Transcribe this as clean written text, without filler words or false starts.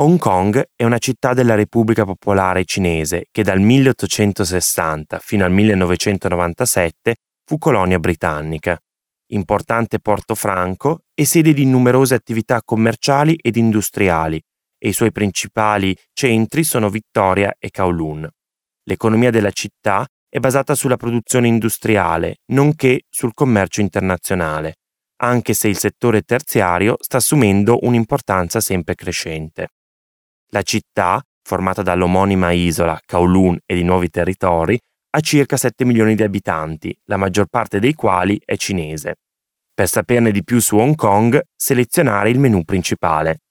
Hong Kong è una città della Repubblica Popolare Cinese che dal 1860 fino al 1997 fu colonia britannica, importante porto franco e sede di numerose attività commerciali ed industriali, e i suoi principali centri sono Victoria e Kowloon. L'economia della città è basata sulla produzione industriale, nonché sul commercio internazionale, anche se il settore terziario sta assumendo un'importanza sempre crescente. La città, formata dall'omonima isola, Kowloon e di nuovi territori, ha circa 7 milioni di abitanti, la maggior parte dei quali è cinese. Per saperne di più su Hong Kong, selezionare il menù principale.